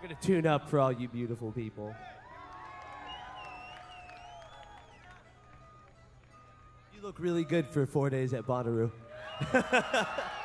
We're going to tune up for all you beautiful people. You look really good for 4 days at Bonnaroo.